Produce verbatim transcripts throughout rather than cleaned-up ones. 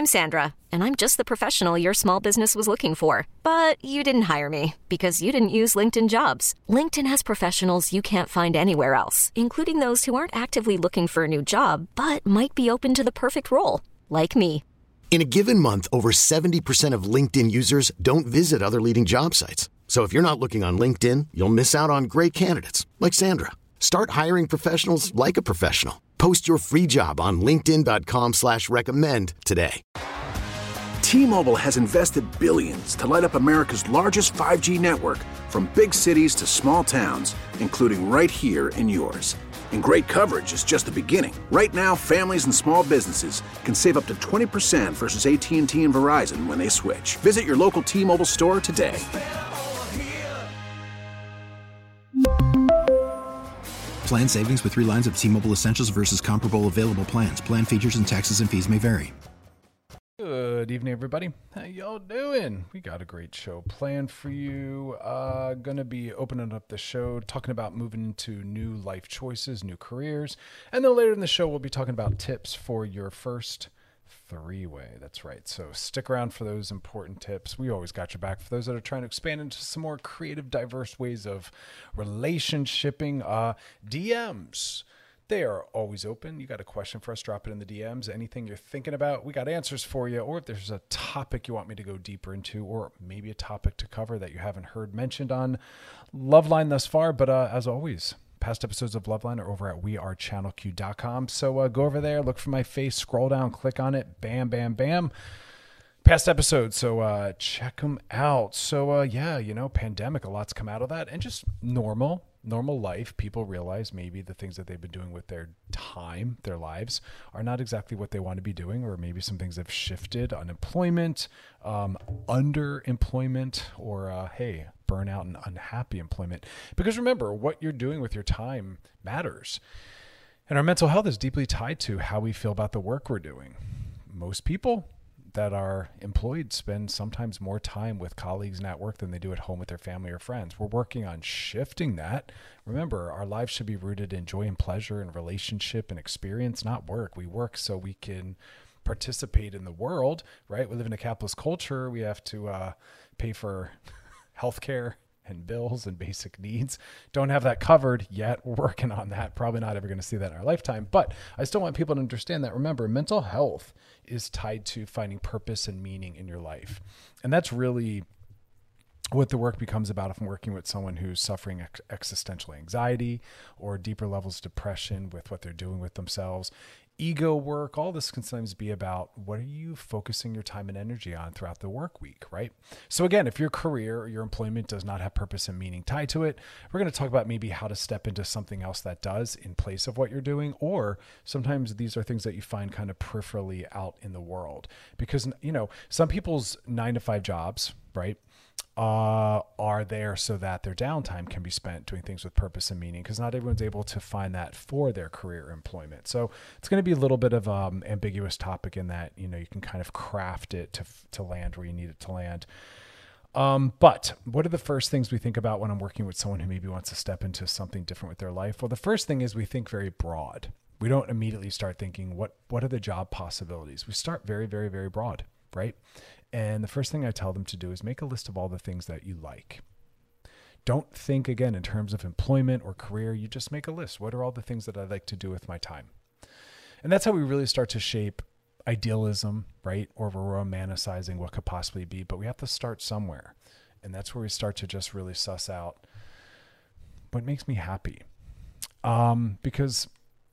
I'm Sandra, and I'm just the professional your small business was looking for. But you didn't hire me because you didn't use LinkedIn Jobs. LinkedIn has professionals you can't find anywhere else, including those who aren't actively looking for a new job, but might be open to the perfect role, like me. In a given month, over seventy percent of LinkedIn users don't visit other leading job sites. So if you're not looking on LinkedIn, you'll miss out on great candidates like Sandra. Start hiring professionals like a professional. Post your free job on linkedin dot com slash recommend today. T-Mobile has invested billions to light up America's largest five G network, from big cities to small towns, including right here in yours. And great coverage is just the beginning. Right now, families and small businesses can save up to twenty percent versus A T and T and Verizon when they switch. Visit your local T-Mobile store today. Plan savings with three lines of T-Mobile Essentials versus comparable available plans. Plan features and taxes and fees may vary. Good evening, everybody. How y'all doing? We got a great show planned for you. Uh, gonna be opening up the show, talking about moving into new life choices, new careers. And then later in the show, we'll be talking about tips for your first three-way. That's right. So stick around for those important tips. We always got your back for those that are trying to expand into some more creative, diverse ways of relationshiping. Uh, D Ms, they are always open. You got a question for us, drop it in the D Ms. Anything you're thinking about, we got answers for you. Or if there's a topic you want me to go deeper into, or maybe a topic to cover that you haven't heard mentioned on Loveline thus far. But uh, as always, past episodes of Loveline are over at we are channel q dot com. So uh, go over there, look for my face, scroll down, click on it, bam, bam, bam. Past episodes, so uh, check them out. So uh, yeah, you know, pandemic, a lot's come out of that, and just normal, normal life. People realize maybe the things that they've been doing with their time, their lives, are not exactly what they want to be doing, or maybe some things have shifted. Unemployment, um, underemployment, or uh, hey, burnout and unhappy employment. Because remember, what you're doing with your time matters. And our mental health is deeply tied to how we feel about the work we're doing. Most people that are employed spend sometimes more time with colleagues and at work than they do at home with their family or friends. We're working on shifting that. Remember, our lives should be rooted in joy and pleasure and relationship and experience, not work. We work so we can participate in the world, right? We live in a capitalist culture. We have to uh, pay for healthcare and bills and basic needs. Don't have that covered yet. We're working on that. Probably not ever going to see that in our lifetime, but I still want people to understand that. Remember, mental health is tied to finding purpose and meaning in your life. And that's really what the work becomes about if I'm working with someone who's suffering ex- existential anxiety or deeper levels of depression with what they're doing with themselves. Ego work, all this can sometimes be about what are you focusing your time and energy on throughout the work week, right? So again, if your career or your employment does not have purpose and meaning tied to it, we're going to talk about maybe how to step into something else that does in place of what you're doing. Or sometimes these are things that you find kind of peripherally out in the world, because, you know, some people's nine to five jobs, right, uh, are there so that their downtime can be spent doing things with purpose and meaning, because not everyone's able to find that for their career or employment. So it's going to be a little bit of um ambiguous topic in that, you know, you can kind of craft it to, to land where you need it to land. Um, but what are the first things we think about when I'm working with someone who maybe wants to step into something different with their life? Well, the first thing is we think very broad. We don't immediately start thinking, what, what are the job possibilities? We start very, very, very broad, right? And the first thing I tell them to do is make a list of all the things that you like. Don't think, again, in terms of employment or career. You just make a list. What are all the things that I like to do with my time? And that's how we really start to shape idealism, right? Or we're romanticizing what could possibly be, but we have to start somewhere. And that's where we start to just really suss out what makes me happy. Um, because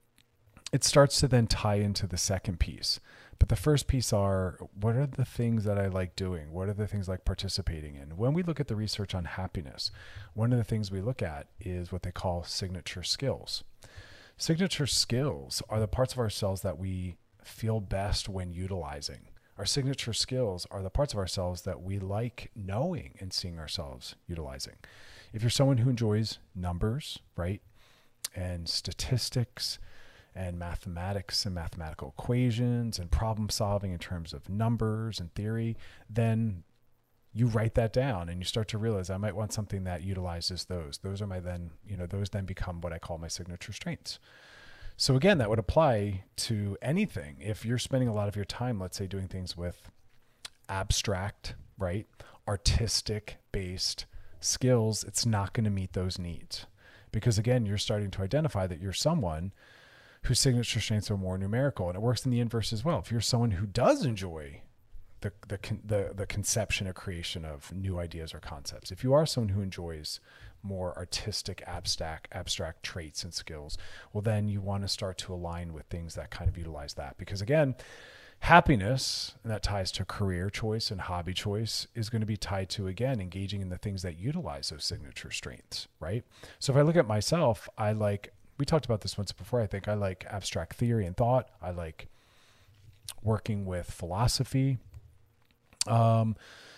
it starts to then tie into the second piece. But the first piece are, what are the things that I like doing? What are the things I like participating in? When we look at the research on happiness, one of the things we look at is what they call signature skills. Signature skills are the parts of ourselves that we feel best when utilizing. Our signature skills are the parts of ourselves that we like knowing and seeing ourselves utilizing. If you're someone who enjoys numbers, right, and statistics, and mathematics and mathematical equations and problem solving in terms of numbers and theory, then you write that down and you start to realize I might want something that utilizes those. Those are my then, you know, those then become what I call my signature strengths. So again, that would apply to anything. If you're spending a lot of your time, let's say, doing things with abstract, right, artistic based skills, it's not going to meet those needs. Because again, you're starting to identify that you're someone whose signature strengths are more numerical, and it works in the inverse as well. If you're someone who does enjoy the the the, the conception or creation of new ideas or concepts, if you are someone who enjoys more artistic, abstract, abstract traits and skills, well, then you want to start to align with things that kind of utilize that. Because again, happiness, and that ties to career choice and hobby choice, is going to be tied to, again, engaging in the things that utilize those signature strengths, right? So if I look at myself, I like, we talked about this once before, I think I like abstract theory and thought. I like working with philosophy. Um,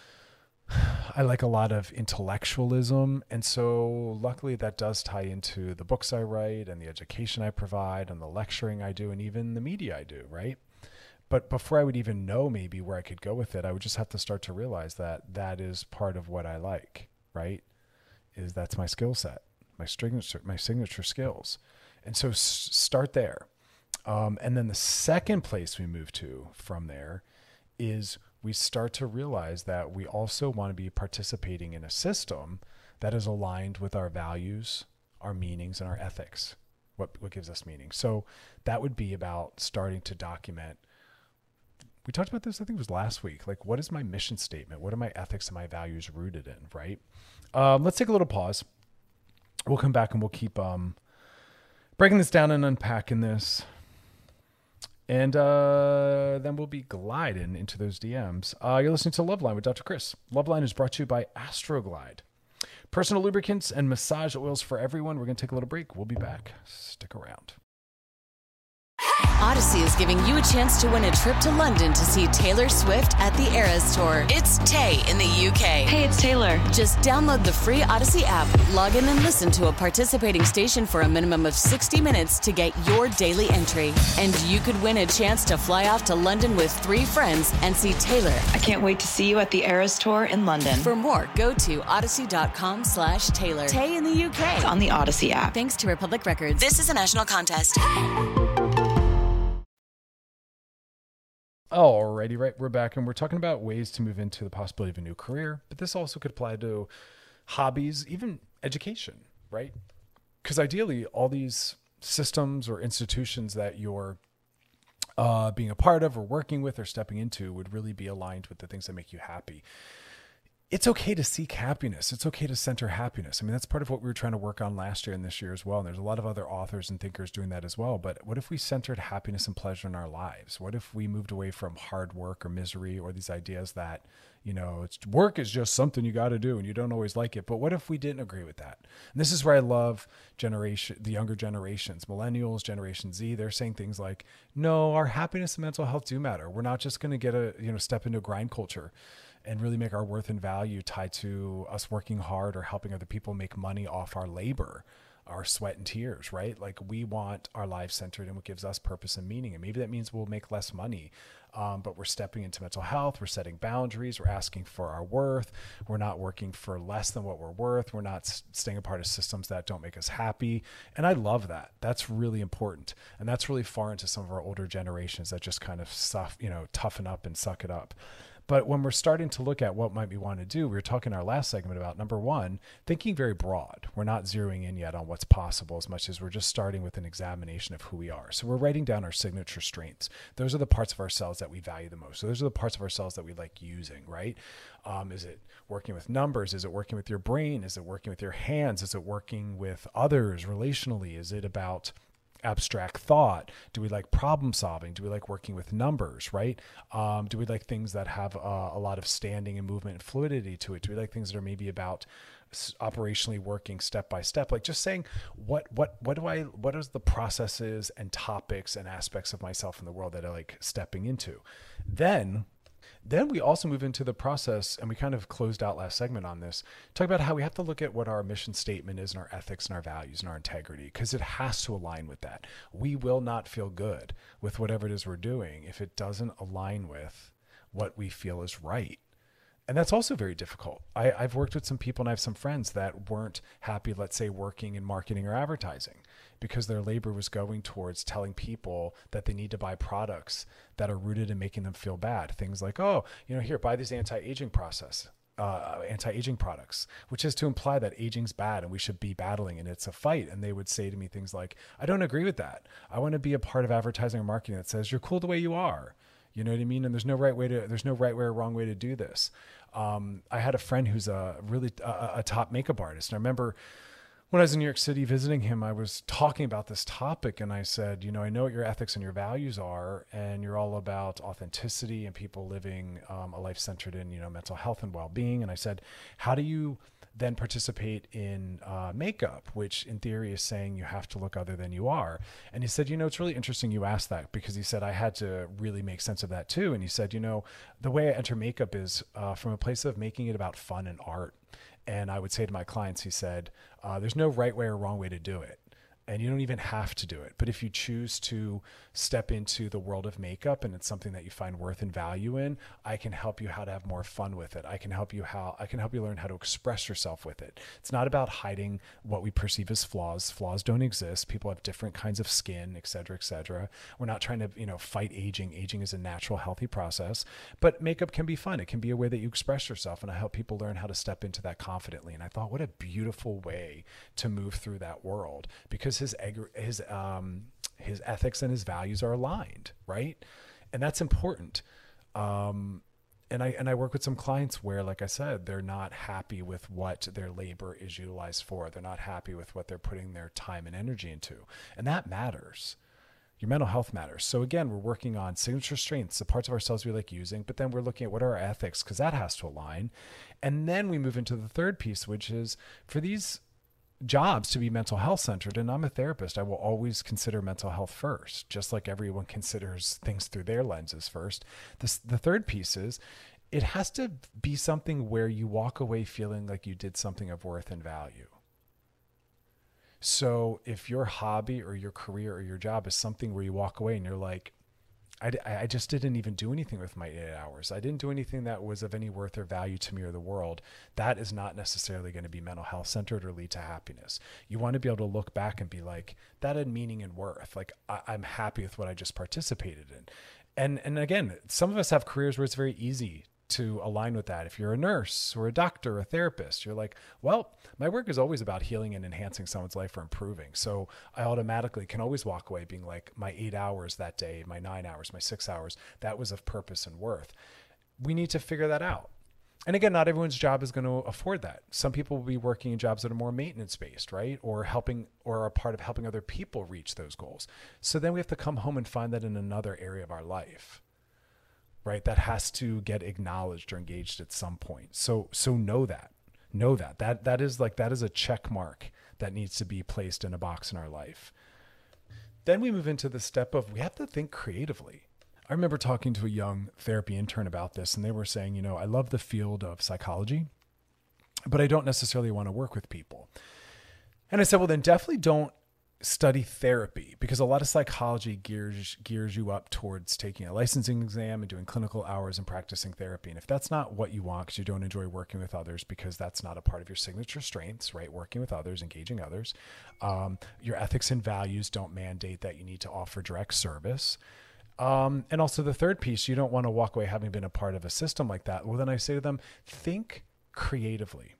I like a lot of intellectualism. And so luckily that does tie into the books I write and the education I provide and the lecturing I do and even the media I do, right? But before I would even know maybe where I could go with it, I would just have to start to realize that that is part of what I like, right? Is that's my skill set, my signature, my signature skills. And so s- start there. Um, and then the second place we move to from there is we start to realize that we also want to be participating in a system that is aligned with our values, our meanings, and our ethics, what, what gives us meaning. So that would be about starting to document. We talked about this, I think it was last week. Like, what is my mission statement? What are my ethics and my values rooted in, right? Um, let's take a little pause. We'll come back and we'll keep um, breaking this down and unpacking this. And uh, then we'll be gliding into those D Ms. Uh, you're listening to Loveline with Doctor Chris. Loveline is brought to you by Astroglide. Personal lubricants and massage oils for everyone. We're going to take a little break. We'll be back. Stick around. Odyssey is giving you a chance to win a trip to London to see Taylor Swift at the Eras Tour. It's Tay in the U K. Hey, it's Taylor. Just download the free Odyssey app, log in and listen to a participating station for a minimum of sixty minutes to get your daily entry. And you could win a chance to fly off to London with three friends and see Taylor. I can't wait to see you at the Eras Tour in London. For more, go to odyssey.com slash Taylor. Tay in the U K. It's on the Odyssey app. Thanks to Republic Records. This is a national contest. Alrighty, right, we're back and we're talking about ways to move into the possibility of a new career, but this also could apply to hobbies, even education, right? Because ideally, all these systems or institutions that you're uh, being a part of or working with or stepping into would really be aligned with the things that make you happy. It's okay to seek happiness. It's okay to center happiness. I mean, that's part of what we were trying to work on last year and this year as well. And there's a lot of other authors and thinkers doing that as well. But what if we centered happiness and pleasure in our lives? What if we moved away from hard work or misery or these ideas that, you know, it's work is just something you got to do and you don't always like it. But what if we didn't agree with that? And this is where I love generation, the younger generations, millennials, Generation Z. They're saying things like, no, our happiness and mental health do matter. We're not just going to get a, you know, step into a grind culture and really make our worth and value tied to us working hard or helping other people make money off our labor, our sweat and tears, right? Like we want our lives centered in what gives us purpose and meaning. And maybe that means we'll make less money, um, but we're stepping into mental health. We're setting boundaries. We're asking for our worth. We're not working for less than what we're worth. We're not staying a part of systems that don't make us happy. And I love that. That's really important. And that's really foreign to some of our older generations that just kind of stuff, you know, toughen up and suck it up. But when we're starting to look at what might we want to do, we were talking in our last segment about, number one, thinking very broad. We're not zeroing in yet on what's possible as much as we're just starting with an examination of who we are. So we're writing down our signature strengths. Those are the parts of ourselves that we value the most. So those are the parts of ourselves that we like using, right? Um, is it working with numbers? Is it working with your brain? Is it working with your hands? Is it working with others relationally? Is it about abstract thought? Do we like problem solving? Do we like working with numbers, right? Um, do we like things that have uh, a lot of standing and movement and fluidity to it? Do we like things that are maybe about operationally working step by step? Like just saying, what, what, what do I, what is the processes and topics and aspects of myself in the world that I like stepping into? Then Then we also move into the process, and we kind of closed out last segment on this, talk about how we have to look at what our mission statement is and our ethics and our values and our integrity, because it has to align with that. We will not feel good with whatever it is we're doing if it doesn't align with what we feel is right. And that's also very difficult. I, I've worked with some people and I have some friends that weren't happy, let's say, working in marketing or advertising because their labor was going towards telling people that they need to buy products that are rooted in making them feel bad. Things like, oh, you know, here, buy this anti-aging process. Uh, anti-aging products, which is to imply that aging's bad and we should be battling and it's a fight. And they would say to me things like, I don't agree with that. I want to be a part of advertising or marketing that says you're cool the way you are. You know what I mean? And there's no right way to, there's no right way or wrong way to do this. Um, I had a friend who's a really a, a top makeup artist. And I remember when I was in New York City visiting him, I was talking about this topic and I said, you know, I know what your ethics and your values are, and you're all about authenticity and people living um, a life centered in, you know, mental health and well-being. And I said, how do you then participate in uh, makeup, which in theory is saying you have to look other than you are? And he said, you know, it's really interesting you asked that, because he said, I had to really make sense of that too. And he said, you know, the way I enter makeup is uh, from a place of making it about fun and art. And I would say to my clients, he said, uh, there's no right way or wrong way to do it. And you don't even have to do it. But if you choose to step into the world of makeup and it's something that you find worth and value in, I can help you how to have more fun with it. I can help you how I can help you learn how to express yourself with it. It's not about hiding what we perceive as flaws. Flaws don't exist. People have different kinds of skin, et cetera, et cetera. We're not trying to, you know, fight aging. Aging is a natural, healthy process. But makeup can be fun. It can be a way that you express yourself. And I help people learn how to step into that confidently. And I thought, what a beautiful way to move through that world, because his his um his ethics and his values are aligned, right? And that's important. Um and I and I work with some clients where, like I said, they're not happy with what their labor is utilized for. They're not happy with what they're putting their time and energy into. And that matters. Your mental health matters. So again, we're working on signature strengths, the parts of ourselves we like using, but then we're looking at what are our ethics, because that has to align. And then we move into the third piece, which is for these jobs to be mental health centered. And I'm a therapist. I will always consider mental health first, just like everyone considers things through their lenses first. This, the third piece is it has to be something where you walk away feeling like you did something of worth and value. So if your hobby or your career or your job is something where you walk away and you're like, I, I just didn't even do anything with my eight hours. I didn't do anything that was of any worth or value to me or the world. That is not necessarily going to be mental health centered or lead to happiness. You want to be able to look back and be like, that had meaning and worth. Like I, I'm happy with what I just participated in. And, and again, some of us have careers where it's very easy to align with that. If you're a nurse or a doctor or a therapist, you're like, well, my work is always about healing and enhancing someone's life or improving. So I automatically can always walk away being like, my eight hours that day, my nine hours, my six hours, that was of purpose and worth. We need to figure that out. And again, not everyone's job is going to afford that. Some people will be working in jobs that are more maintenance based, right? Or helping, or are part of helping other people reach those goals. So then we have to come home and find that in another area of our life. Right? That has to get acknowledged or engaged at some point. So, so know that, know that, that, that is like, that is a check mark that needs to be placed in a box in our life. Then we move into the step of, we have to think creatively. I remember talking to a young therapy intern about this, and they were saying, you know, I love the field of psychology, but I don't necessarily want to work with people. And I said, well, then definitely don't study therapy, because a lot of psychology gears gears you up towards taking a licensing exam and doing clinical hours and practicing therapy. And if that's not what you want, because you don't enjoy working with others, because that's not a part of your signature strengths, right? Working with others, engaging others, um, your ethics and values don't mandate that you need to offer direct service. Um, and also the third piece, you don't want to walk away having been a part of a system like that. Well, then I say to them, think creatively.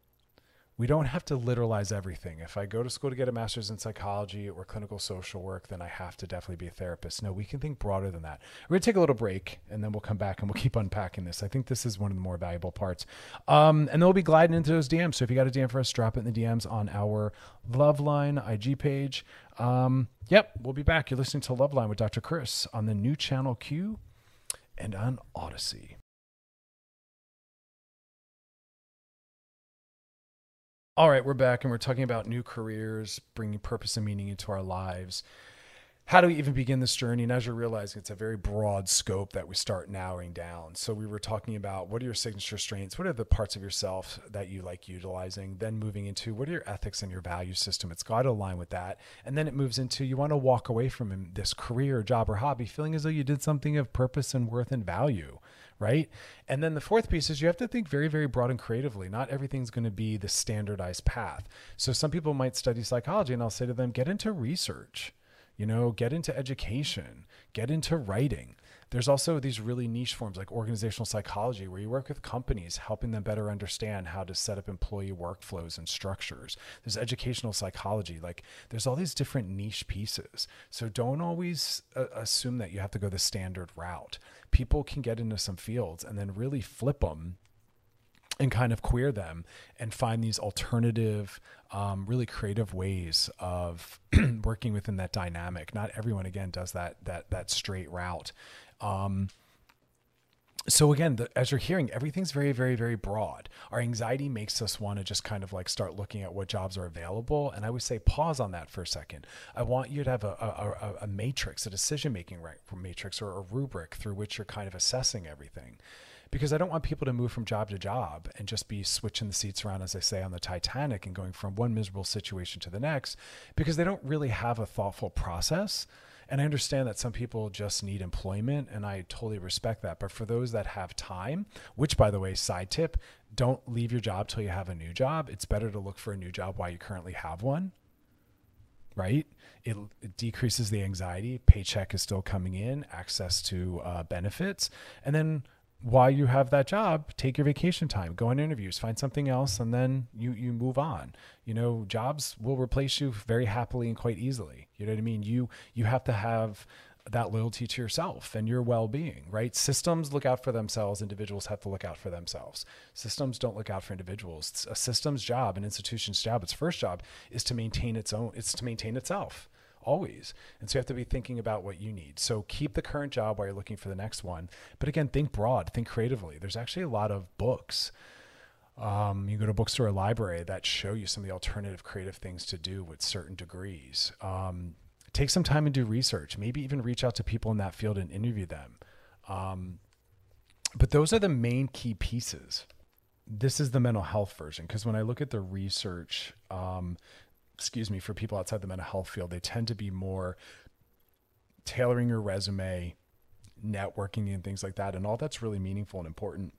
We don't have to literalize everything. If I go to school to get a master's in psychology or clinical social work, then I have to definitely be a therapist. No, we can think broader than that. We're going to take a little break, and then we'll come back and we'll keep unpacking this. I think this is one of the more valuable parts. Um, and then we'll be gliding into those D Ms. So if you got a D M for us, drop it in the D Ms on our Loveline I G page. Um, yep, we'll be back. You're listening to Loveline with Doctor Chris on the new channel Q and on Odyssey. All right, we're back, and we're talking about new careers, bringing purpose and meaning into our lives. How do we even begin this journey? And as you're realizing, it's a very broad scope that we start narrowing down. So we were talking about, what are your signature strengths? What are the parts of yourself that you like utilizing? Then moving into, what are your ethics and your value system? It's got to align with that. And then it moves into, you want to walk away from this career, job, or hobby feeling as though you did something of purpose and worth and value, right? And then the fourth piece is you have to think very, very broad and creatively. Not everything's going to be the standardized path. So some people might study psychology, and I'll say to them, get into research, you know, get into education, get into writing. There's also these really niche forms like organizational psychology, where you work with companies, helping them better understand how to set up employee workflows and structures. There's educational psychology. Like, there's all these different niche pieces. So don't always uh, assume that you have to go the standard route. People can get into some fields and then really flip them and kind of queer them and find these alternative, um, really creative ways of working within that dynamic. Not everyone, again, does that, that, that straight route. Um, so again, the, as you're hearing, everything's very, very, very broad. Our anxiety makes us want to just kind of like start looking at what jobs are available. And I would say pause on that for a second. I want you to have a, a, a, a matrix, a decision-making matrix, or a rubric through which you're kind of assessing everything. Because I don't want people to move from job to job and just be switching the seats around, as I say, on the Titanic, and going from one miserable situation to the next, because they don't really have a thoughtful process. And I understand that some people just need employment, and I totally respect that. But for those that have time, which, by the way, side tip, don't leave your job till you have a new job. It's better to look for a new job while you currently have one, right? It, it decreases the anxiety. Paycheck is still coming in, access to uh, benefits. And then while you have that job, take your vacation time, go on interviews, find something else, and then you you move on. You know, jobs will replace you very happily and quite easily. You know what I mean? You you have to have that loyalty to yourself and your well-being, right? Systems look out for themselves. Individuals have to look out for themselves. Systems don't look out for individuals. It's a system's job, an institution's job, its first job is to maintain its own, it's to maintain itself. Always. And so you have to be thinking about what you need. So keep the current job while you're looking for the next one. But again, think broad, think creatively. There's actually a lot of books. Um, you go to a bookstore or library that show you some of the alternative creative things to do with certain degrees. Um, take some time and do research. Maybe even reach out to people in that field and interview them. Um, but those are the main key pieces. This is the mental health version, because when I look at the research, um, excuse me, for people outside the mental health field, they tend to be more tailoring your resume, networking and things like that. And all that's really meaningful and important.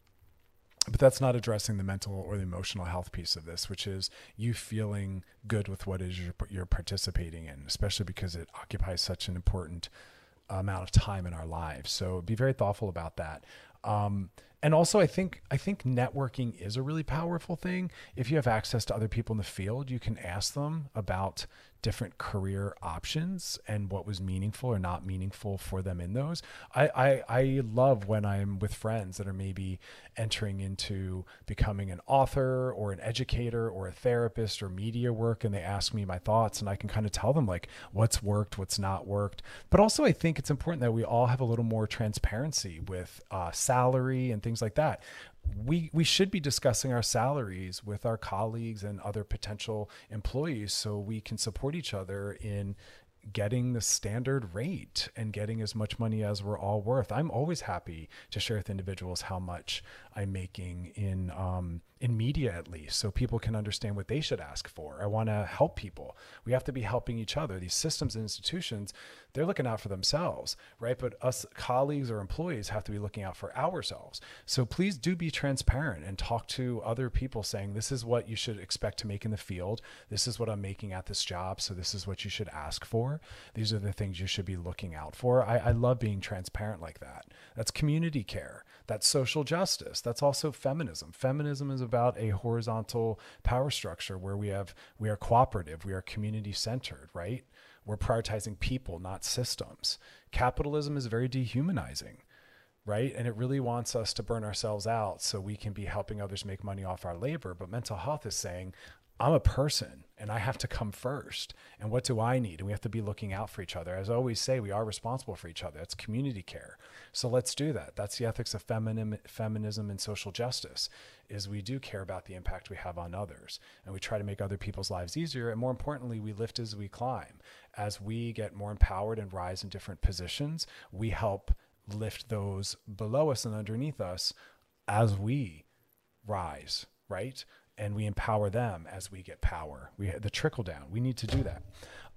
But that's not addressing the mental or the emotional health piece of this, which is you feeling good with what it is you're, you're participating in, especially because it occupies such an important amount of time in our lives. So be very thoughtful about that. Um, and also I think, I think networking is a really powerful thing. If you have access to other people in the field, you can ask them about different career options and what was meaningful or not meaningful for them in those. I, I, I love when I'm with friends that are maybe entering into becoming an author or an educator or a therapist or media work, and they ask me my thoughts, and I can kind of tell them like what's worked, what's not worked. But also I think it's important that we all have a little more transparency with uh, salary and things like that. We we should be discussing our salaries with our colleagues and other potential employees so we can support each other in getting the standard rate and getting as much money as we're all worth. I'm always happy to share with individuals how much I'm making in um, in media, at least, so people can understand what they should ask for. I want to help people. We have to be helping each other. These systems and institutions, they're looking out for themselves, right? But us colleagues or employees have to be looking out for ourselves. So please do be transparent and talk to other people saying, this is what you should expect to make in the field. This is what I'm making at this job. So this is what you should ask for. These are the things you should be looking out for. I, I love being transparent like that. That's community care. That's social justice. That's also feminism. Feminism is about a horizontal power structure where we have, we are cooperative, we are community centered, right? We're prioritizing people, not systems. Capitalism is very dehumanizing, right? And it really wants us to burn ourselves out so we can be helping others make money off our labor. But mental health is saying, I'm a person and I have to come first. And what do I need? And we have to be looking out for each other. As I always say, we are responsible for each other. That's community care. So let's do that. That's the ethics of feminim, feminism and social justice, is we do care about the impact we have on others. And we try to make other people's lives easier. And more importantly, we lift as we climb. As we get more empowered and rise in different positions, we help lift those below us and underneath us as we rise, right? And we empower them as we get power. We the trickle down. We need to do that.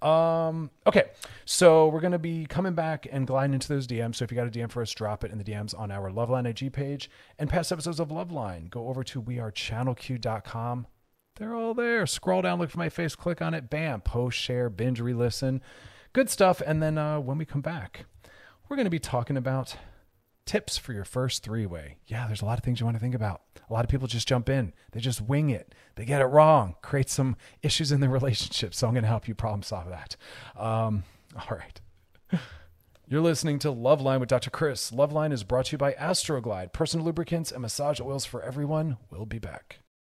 Um, okay, so we're going to be coming back and gliding into those D Ms. So if you got a D M for us, drop it in the D Ms on our Loveline I G page. And past episodes of Loveline, go over to we are channel q dot com. They're all there. Scroll down, look for my face, click on it. Bam, post, share, binge, re-listen. Good stuff. And then uh, when we come back, we're going to be talking about tips for your first three-way. Yeah, there's a lot of things you want to think about. A lot of people just jump in. They just wing it. They get it wrong. Create some issues in their relationship. So I'm going to help you problem solve that. Um, all right. You're listening to Loveline with Doctor Chris. Loveline is brought to you by Astroglide. Personal lubricants and massage oils for everyone. We'll be back.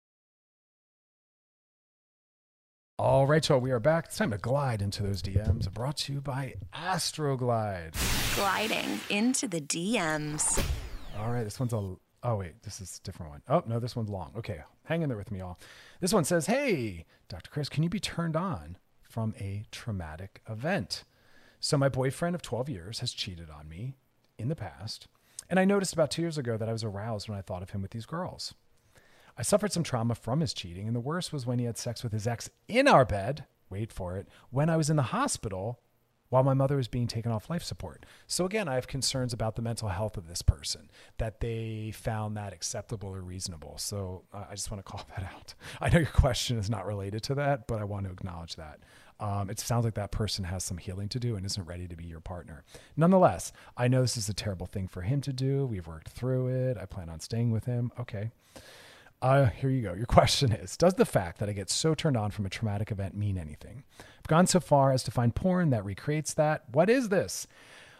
All right, y'all, we are back. It's time to glide into those D Ms. Brought to you by Astroglide. Gliding into the D Ms. All right, this one's a... Oh, wait, this is a different one. Oh, no, this one's long. Okay, hang in there with me, y'all. This one says, hey, Doctor Chris, can you be turned on from a traumatic event? So my boyfriend of twelve years has cheated on me in the past, and I noticed about two years ago that I was aroused when I thought of him with these girls. I suffered some trauma from his cheating, and the worst was when he had sex with his ex in our bed, wait for it, when I was in the hospital while my mother was being taken off life support. So again, I have concerns about the mental health of this person, that they found that acceptable or reasonable. So uh, I just want to call that out. I know your question is not related to that, but I want to acknowledge that. Um, it sounds like that person has some healing to do and isn't ready to be your partner. Nonetheless, I know this is a terrible thing for him to do. We've worked through it. I plan on staying with him. Okay. Uh, here you go. Your question is, does the fact that I get so turned on from a traumatic event mean anything? I've gone so far as to find porn that recreates that. What is this?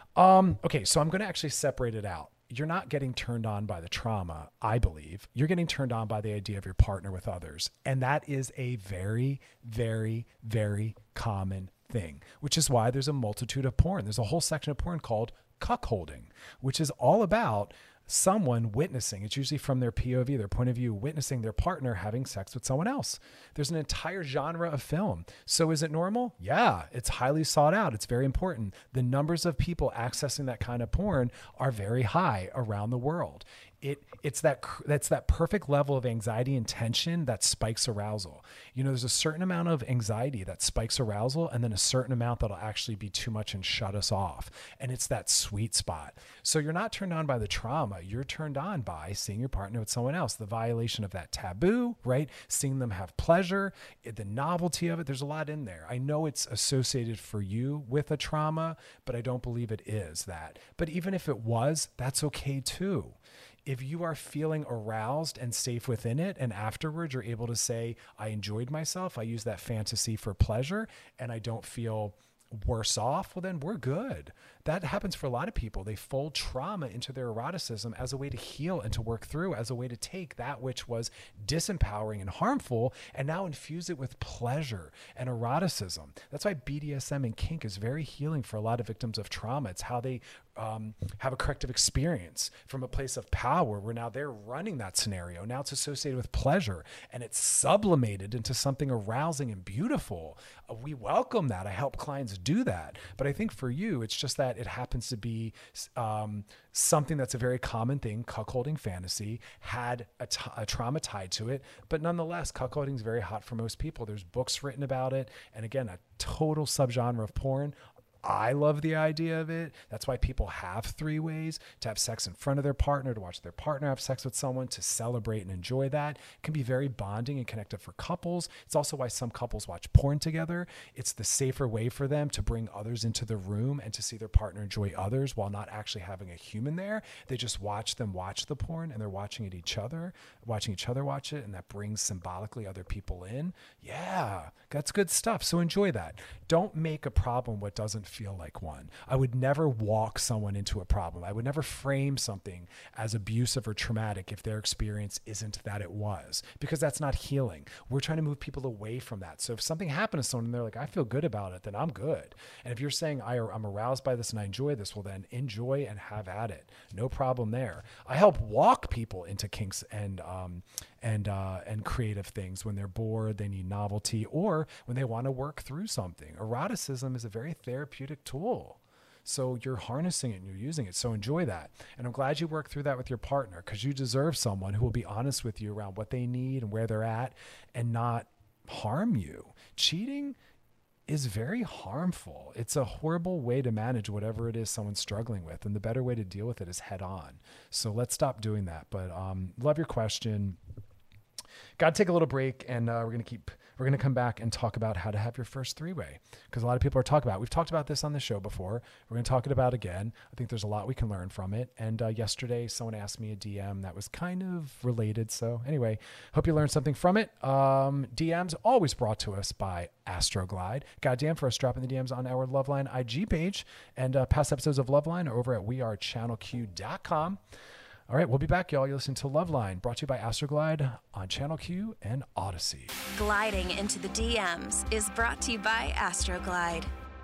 Um, okay, so I'm going to actually separate it out. You're not getting turned on by the trauma, I believe. You're getting turned on by the idea of your partner with others. And that is a very, very, very common thing, which is why there's a multitude of porn. There's a whole section of porn called cuckolding, which is all about someone witnessing. It's usually from their P O V, their point of view, witnessing their partner having sex with someone else. There's an entire genre of film. So is it normal? Yeah, it's highly sought out. It's very important. The numbers of people accessing that kind of porn are very high around the world. It it's that that's that perfect level of anxiety and tension that spikes arousal. You know, there's a certain amount of anxiety that spikes arousal, and then a certain amount that'll actually be too much and shut us off. And it's that sweet spot. So you're not turned on by the trauma. You're turned on by seeing your partner with someone else. The violation of that taboo, right? Seeing them have pleasure, the novelty of it. There's a lot in there. I know it's associated for you with a trauma, but I don't believe it is that. But even if it was, that's okay too. If you are feeling aroused and safe within it, and afterwards you're able to say, I enjoyed myself, I use that fantasy for pleasure, and I don't feel worse off, well, then we're good. That happens for a lot of people. They fold trauma into their eroticism as a way to heal and to work through, as a way to take that which was disempowering and harmful and now infuse it with pleasure and eroticism. That's why B D S M and kink is very healing for a lot of victims of trauma. It's how they um, have a corrective experience from a place of power where now they're running that scenario. Now it's associated with pleasure and it's sublimated into something arousing and beautiful. Uh, we welcome that. I help clients do that. But I think for you, it's just that it happens to be um, something that's a very common thing. Cuckolding fantasy had a, t- a trauma tied to it, but nonetheless, cuckolding is very hot for most people. There's books written about it. And again, a total subgenre of porn. I love the idea of it. That's why people have three ways: to have sex in front of their partner, to watch their partner have sex with someone, to celebrate and enjoy that. It can be very bonding and connective for couples. It's also why some couples watch porn together. It's the safer way for them to bring others into the room and to see their partner enjoy others while not actually having a human there. They just watch them watch the porn and they're watching it each other, watching each other watch it, and that brings symbolically other people in. Yeah, that's good stuff. So enjoy that. Don't make a problem what doesn't feel like one. I would never walk someone into a problem. I would never frame something as abusive or traumatic if their experience isn't that it was, because that's not healing. We're trying to move people away from that. So if something happened to someone and they're like, I feel good about it, then I'm good. And if you're saying I, I'm aroused by this and I enjoy this, well then enjoy and have at it. No problem there. I help walk people into kinks and um, and uh, and creative things when they're bored, they need novelty, or when they want to work through something. Eroticism is a very therapeutic tool. So you're harnessing it and you're using it. So enjoy that. And I'm glad you work through that with your partner, because you deserve someone who will be honest with you around what they need and where they're at and not harm you. Cheating is very harmful. It's a horrible way to manage whatever it is someone's struggling with. And the better way to deal with it is head on. So let's stop doing that. But um, love your question. Got to take a little break, and uh, we're going to keep, we're going to come back and talk about how to have your first three-way, because a lot of people are talking about, we've talked about this on the show before. We're going to talk it about again. I think there's a lot we can learn from it. And uh, yesterday, someone asked me a D M that was kind of related. So anyway, hope you learned something from it. Um, D Ms always brought to us by Astroglide. Goddamn for us dropping the D Ms on our Loveline I G page, and uh, past episodes of Loveline are over at we are channel q dot com. All right, we'll be back, y'all. You're listening to Loveline, brought to you by Astroglide on Channel Q and Odyssey. Gliding into the D Ms is brought to you by Astroglide.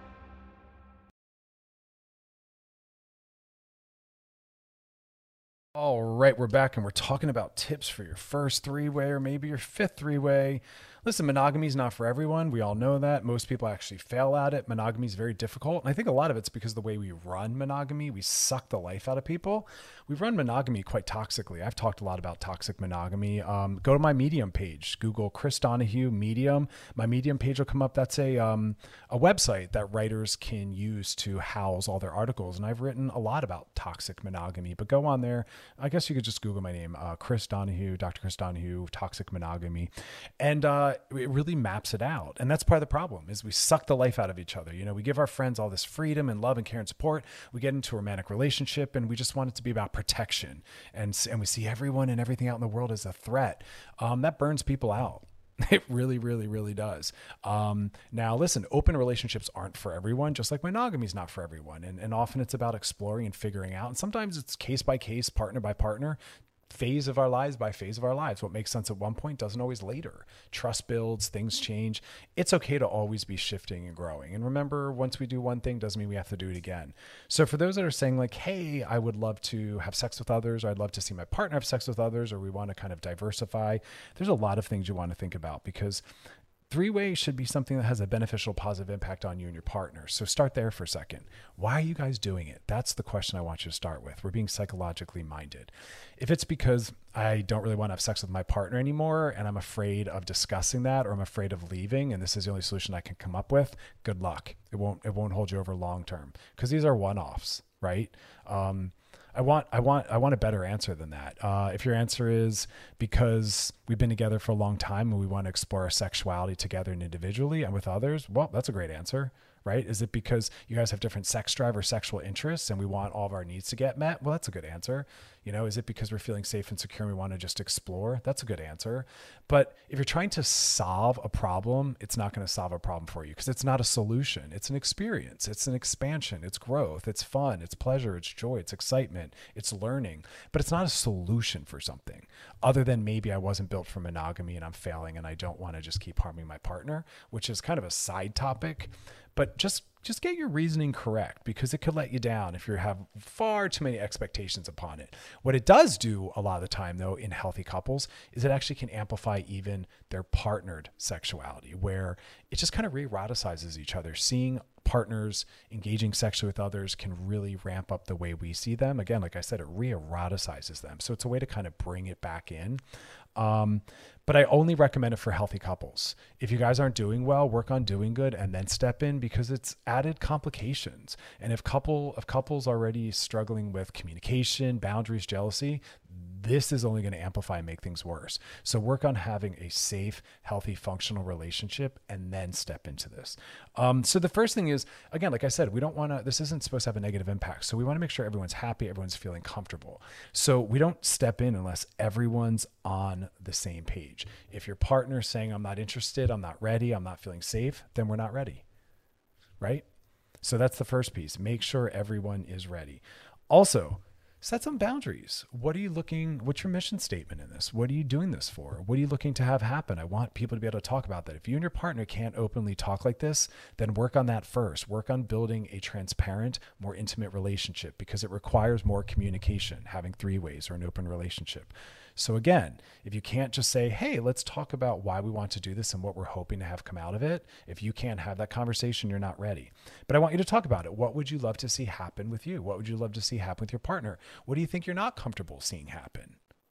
All right, we're back, and we're talking about tips for your first three-way or maybe your fifth three-way. Listen, monogamy is not for everyone. We all know that. Most people actually fail at it. Monogamy is very difficult. And I think a lot of it's because of the way we run monogamy. We suck the life out of people. We run monogamy quite toxically. I've talked a lot about toxic monogamy. Um, go to my Medium page. Google Chris Donahue Medium. My Medium page will come up. That's a um, a website that writers can use to house all their articles. And I've written a lot about toxic monogamy. But go on there. I guess you could just Google my name, uh, Chris Donahue, Doctor Chris Donahue, toxic monogamy. And uh, it really maps it out. And that's part of the problem is we suck the life out of each other. You know, we give our friends all this freedom and love and care and support. We get into a romantic relationship and we just want it to be about protection. And, and we see everyone and everything out in the world as a threat. Um, that burns people out. It really, really, really does. Um, now, listen, open relationships aren't for everyone, just like monogamy is not for everyone. And, and often it's about exploring and figuring out. And sometimes it's case by case, partner by partner, phase of our lives by phase of our lives. What makes sense at one point doesn't always later. Trust builds, things change. It's okay to always be shifting and growing. And remember, once we do one thing doesn't mean we have to do it again. So for those that are saying like, hey, I would love to have sex with others, or I'd love to see my partner have sex with others, or we want to kind of diversify, there's a lot of things you want to think about, because three-way should be something that has a beneficial, positive impact on you and your partner. So start there for a second. Why are you guys doing it? That's the question I want you to start with. We're being psychologically minded. If it's because I don't really want to have sex with my partner anymore and I'm afraid of discussing that, or I'm afraid of leaving, and this is the only solution I can come up with, good luck. It won't, it won't hold you over long term, because these are one-offs, right? Um, I want, I want, I want a better answer than that. Uh, if your answer is because we've been together for a long time and we want to explore our sexuality together and individually and with others, well, that's a great answer, right? Is it because you guys have different sex drive or sexual interests and we want all of our needs to get met? Well, that's a good answer. You know, is it because we're feeling safe and secure and we want to just explore? That's a good answer. But if you're trying to solve a problem, it's not going to solve a problem for you, because it's not a solution. It's an experience. It's an expansion. It's growth. It's fun. It's pleasure. It's joy. It's excitement. It's learning. But it's not a solution for something other than maybe I wasn't built for monogamy and I'm failing and I don't want to just keep harming my partner, which is kind of a side topic. But just just get your reasoning correct, because it could let you down if you have far too many expectations upon it. What it does do a lot of the time, though, in healthy couples, is it actually can amplify even their partnered sexuality, where it just kind of re-eroticizes each other. Seeing partners engaging sexually with others can really ramp up the way we see them. Again, like I said, it re-eroticizes them. So it's a way to kind of bring it back in. Um, but I only recommend it for healthy couples. If you guys aren't doing well, work on doing good and then step in, because it's added complications. And if couple of couples already struggling with communication, boundaries, jealousy, this is only going to amplify and make things worse. So work on having a safe, healthy, functional relationship and then step into this. Um, so the first thing is, again, like I said, we don't want to, this isn't supposed to have a negative impact. So we want to make sure everyone's happy, everyone's feeling comfortable. So we don't step in unless everyone's on the same page. If your partner's saying, I'm not interested, I'm not ready, I'm not feeling safe, then we're not ready, right? So that's the first piece. Make sure everyone is ready. Also, set some boundaries. What are you looking, what's your mission statement in this? What are you doing this for? What are you looking to have happen? I want people to be able to talk about that. If you and your partner can't openly talk like this, then work on that first. Work on building a transparent, more intimate relationship, because it requires more communication, having three ways or an open relationship. So again, if you can't just say, hey, let's talk about why we want to do this and what we're hoping to have come out of it, if you can't have that conversation, you're not ready. But I want you to talk about it. What would you love to see happen with you? What would you love to see happen with your partner? What do you think you're not comfortable seeing happen?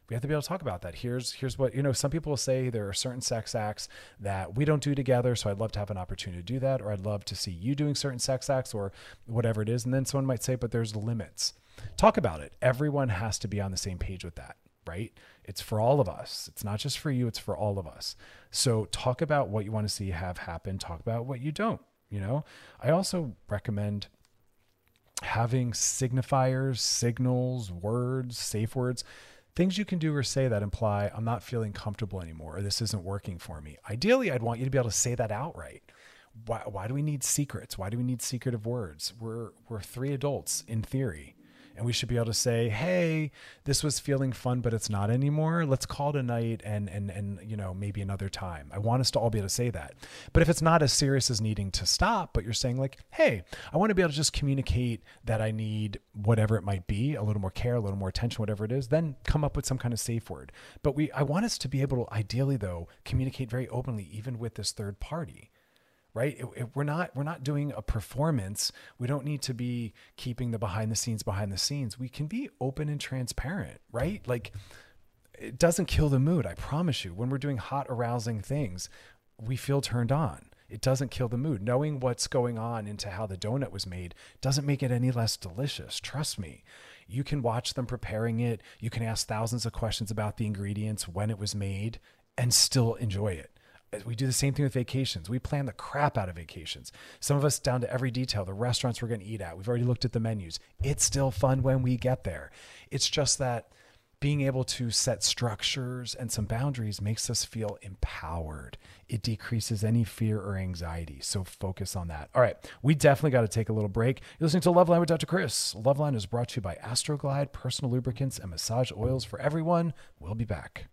We have to be able to talk about that. Here's here's what, you know, some people will say there are certain sex acts that we don't do together, so I'd love to have an opportunity to do that, or I'd love to see you doing certain sex acts or whatever it is. And then someone might say, but there's limits. Talk about it. Everyone has to be on the same page with that, right? It's for all of us. It's not just for you, it's for all of us. So talk about what you want to see have happen. Talk about what you don't, you know? I also recommend having signifiers, signals, words, safe words, things you can do or say that imply I'm not feeling comfortable anymore, or this isn't working for me. Ideally, I'd want you to be able to say that outright. Why, why do we need secrets? Why do we need secretive words? We're, we're three adults in theory, and we should be able to say, hey, this was feeling fun, but it's not anymore. Let's call it a night and, and, and, you know, maybe another time. I want us to all be able to say that. But if it's not as serious as needing to stop, but you're saying like, hey, I want to be able to just communicate that I need whatever it might be, a little more care, a little more attention, whatever it is, then come up with some kind of safe word. But we, I want us to be able to ideally though, communicate very openly, even with this third party. Right? It, it, we're not, we're not doing a performance. We don't need to be keeping the behind the scenes behind the scenes. We can be open and transparent, right? Like it doesn't kill the mood. I promise you, when we're doing hot, arousing things, we feel turned on. It doesn't kill the mood. Knowing what's going on into how the donut was made doesn't make it any less delicious. Trust me. You can watch them preparing it. You can ask thousands of questions about the ingredients, when it was made, and still enjoy it. We do the same thing with vacations. We plan the crap out of vacations. Some of us down to every detail, the restaurants we're going to eat at. We've already looked at the menus. It's still fun when we get there. It's just that being able to set structures and some boundaries makes us feel empowered. It decreases any fear or anxiety. So focus on that. All right. We definitely got to take a little break. You're listening to Loveline with Doctor Chris. Loveline is brought to you by Astroglide, personal lubricants and massage oils for everyone. We'll be back.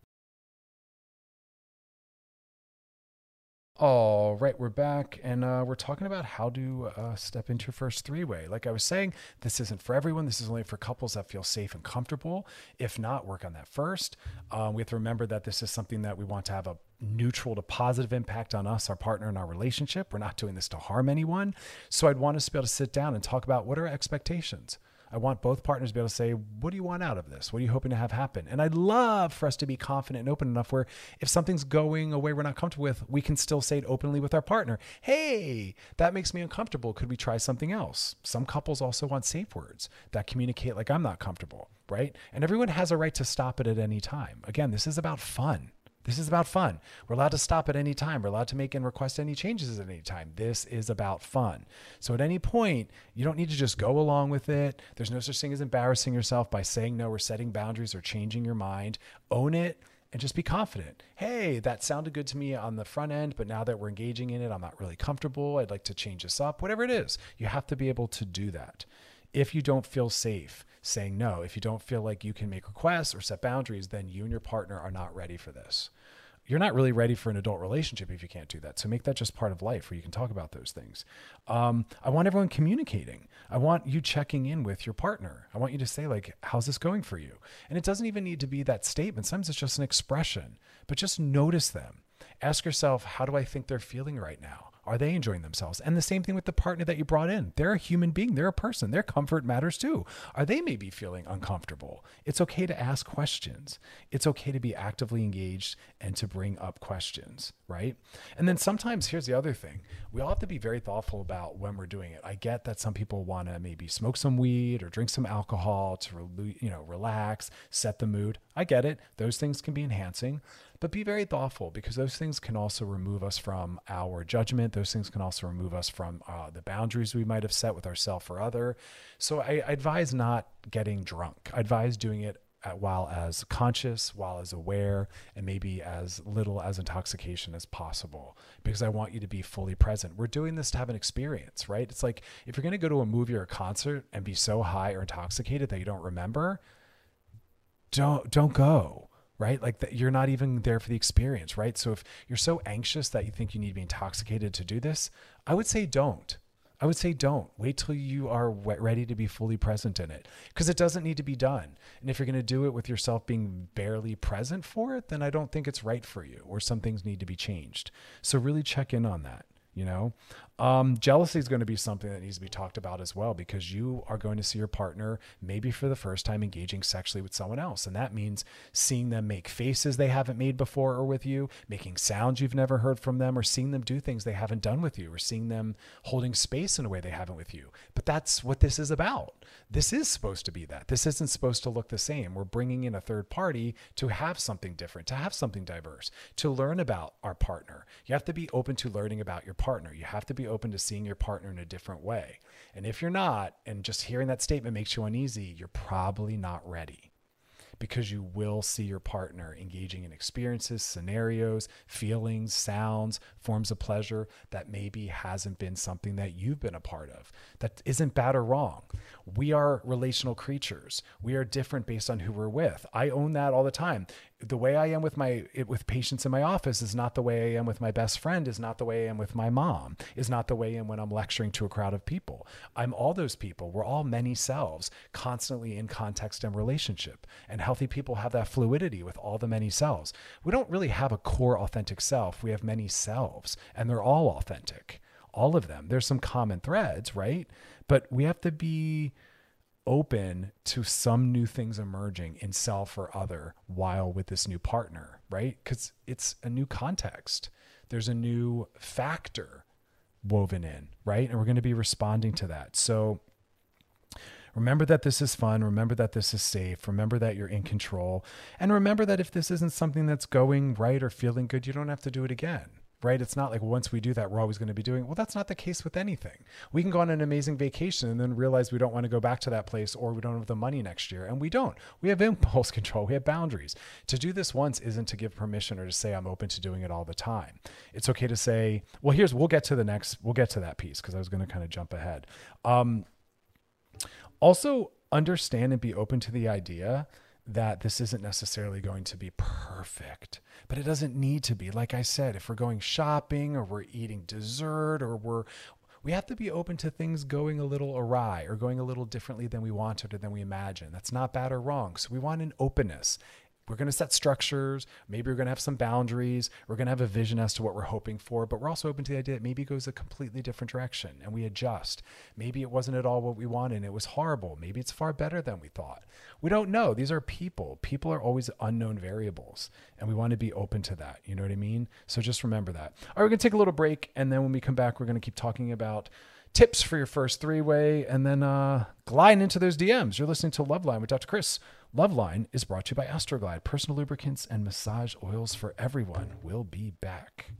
All right, we're back, and uh, we're talking about how to uh, step into your first three-way. Like I was saying, this isn't for everyone. This is only for couples that feel safe and comfortable. If not, work on that first. Um, we have to remember that this is something that we want to have a neutral to positive impact on us, our partner, and our relationship. We're not doing this to harm anyone. So I'd want us to be able to sit down and talk about what are our expectations. I want both partners to be able to say, what do you want out of this? What are you hoping to have happen? And I'd love for us to be confident and open enough where if something's going a way we're not comfortable with, we can still say it openly with our partner. Hey, that makes me uncomfortable. Could we try something else? Some couples also want safe words that communicate like I'm not comfortable, right? And everyone has a right to stop it at any time. Again, this is about fun. This is about fun. We're allowed to stop at any time. We're allowed to make and request any changes at any time. This is about fun. So at any point, you don't need to just go along with it. There's no such thing as embarrassing yourself by saying no or setting boundaries or changing your mind. Own it and just be confident. Hey, that sounded good to me on the front end, but now that we're engaging in it, I'm not really comfortable. I'd like to change this up. Whatever it is, you have to be able to do that. If you don't feel safe saying no, if you don't feel like you can make requests or set boundaries, then you and your partner are not ready for this. You're not really ready for an adult relationship if you can't do that. So make that just part of life where you can talk about those things. Um, I want everyone communicating. I want you checking in with your partner. I want you to say like, how's this going for you? And it doesn't even need to be that statement. Sometimes it's just an expression, but just notice them. Ask yourself, how do I think they're feeling right now? Are they enjoying themselves? And the same thing with the partner that you brought in. They're a human being. They're a person. Their comfort matters too. Are they maybe feeling uncomfortable? It's okay to ask questions. It's okay to be actively engaged and to bring up questions, right? And then sometimes, here's the other thing. We all have to be very thoughtful about when we're doing it. I get that some people want to maybe smoke some weed or drink some alcohol to, you know, relax, set the mood. I get it. Those things can be enhancing. But be very thoughtful because those things can also remove us from our judgment. Those things can also remove us from uh, the boundaries we might have set with ourselves or other. So I, I advise not getting drunk. I advise doing it at, while as conscious, while as aware, and maybe as little as intoxication as possible because I want you to be fully present. We're doing this to have an experience, right? It's like if you're going to go to a movie or a concert and be so high or intoxicated that you don't remember, don't don't go. Right? Like that you're not even there for the experience, right? So if you're so anxious that you think you need to be intoxicated to do this, I would say don't. I would say don't. Wait till you are ready to be fully present in it because it doesn't need to be done. And if you're going to do it with yourself being barely present for it, then I don't think it's right for you or some things need to be changed. So really check in on that, you know? Um, jealousy is going to be something that needs to be talked about as well, because you are going to see your partner maybe for the first time engaging sexually with someone else. And that means seeing them make faces they haven't made before or with you, making sounds you've never heard from them, or seeing them do things they haven't done with you, or seeing them holding space in a way they haven't with you. But that's what this is about. This is supposed to be that. This isn't supposed to look the same. We're bringing in a third party to have something different, to have something diverse, to learn about our partner. You have to be open to learning about your partner. You have to be open to seeing your partner in a different way. And if you're not, and just hearing that statement makes you uneasy, you're probably not ready, because you will see your partner engaging in experiences, scenarios, feelings, sounds, forms of pleasure that maybe hasn't been something that you've been a part of. That isn't bad or wrong. We are relational creatures. We are different based on who we're with. I own that all the time. The way I am with my with patients in my office is not the way I am with my best friend, is not the way I am with my mom, is not the way I am when I'm lecturing to a crowd of people. I'm all those people. We're all many selves, constantly in context and relationship. And healthy people have that fluidity with all the many selves. We don't really have a core authentic self. We have many selves, and they're all authentic. All of them. There's some common threads, right? But we have to be open to some new things emerging in self or other while with this new partner, right? Because it's a new context. There's a new factor woven in, right? And we're going to be responding to that. So remember that this is fun. Remember that this is safe. Remember that you're in control. And remember that if this isn't something that's going right or feeling good, you don't have to do it again. Right? It's not like once we do that, we're always going to be doing it. Well, that's not the case with anything. We can go on an amazing vacation and then realize we don't want to go back to that place, or we don't have the money next year. And we don't. We have impulse control. We have boundaries. To do this once isn't to give permission or to say I'm open to doing it all the time. It's okay to say, well, here's, we'll get to the next, we'll get to that piece, because I was going to kind of jump ahead. Um, also, understand and be open to the idea that this isn't necessarily going to be perfect, but it doesn't need to be. Like I said, if we're going shopping or we're eating dessert or we're, we have to be open to things going a little awry or going a little differently than we wanted or than we imagined. That's not bad or wrong. So we want an openness. We're going to set structures. Maybe we're going to have some boundaries. We're going to have a vision as to what we're hoping for, but we're also open to the idea that maybe it goes a completely different direction and we adjust. Maybe it wasn't at all what we wanted and it was horrible. Maybe it's far better than we thought. We don't know. These are people. People are always unknown variables, and we want to be open to that. You know what I mean? So just remember that. All right, we're going to take a little break, and then when we come back, we're going to keep talking about tips for your first three-way, and then uh, gliding into those D Ms. You're listening to Loveline with Doctor Chris. Loveline is brought to you by Astroglide, personal lubricants and massage oils for everyone. We'll be back.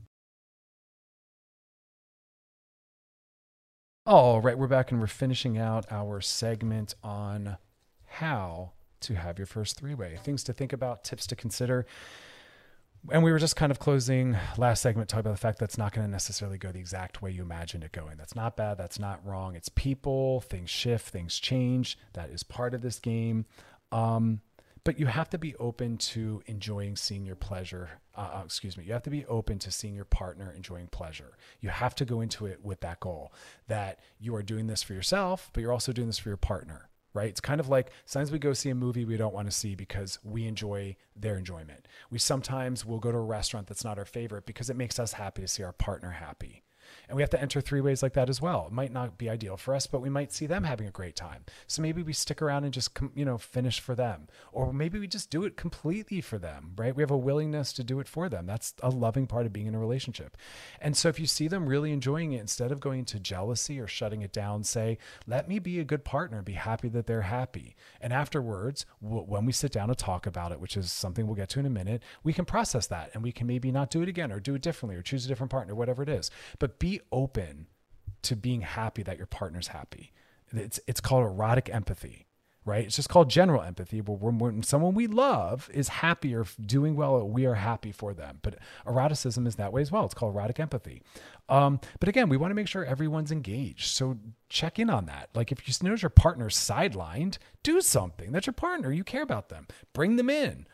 All right, we're back, and we're finishing out our segment on how to have your first three-way. Things to think about, tips to consider. And we were just kind of closing last segment talking about the fact that's not going to necessarily go the exact way you imagined it going. That's not bad. That's not wrong. It's people. Things shift. Things change. That is part of this game. Um, but you have to be open to enjoying seeing your pleasure. Uh, excuse me. You have to be open to seeing your partner enjoying pleasure. You have to go into it with that goal that you are doing this for yourself, but you're also doing this for your partner. Right? It's kind of like sometimes we go see a movie we don't want to see because we enjoy their enjoyment. We sometimes will go to a restaurant that's not our favorite because it makes us happy to see our partner happy. And we have to enter three ways like that as well. It might not be ideal for us, but we might see them having a great time. So maybe we stick around and just, you know, finish for them. Or maybe we just do it completely for them, right? We have a willingness to do it for them. That's a loving part of being in a relationship. And so if you see them really enjoying it, instead of going into jealousy or shutting it down, say, let me be a good partner, be happy that they're happy. And afterwards, when we sit down to talk about it, which is something we'll get to in a minute, we can process that and we can maybe not do it again or do it differently or choose a different partner, whatever it is. But be open to being happy that your partner's happy. It's it's called erotic empathy, right? It's just called general empathy, where when, when someone we love is happy or doing well, we are happy for them. But eroticism is that way as well. It's called erotic empathy. Um, but again, we want to make sure everyone's engaged. So check in on that. Like if you notice your partner's sidelined, do something. That's your partner. You care about them. Bring them in.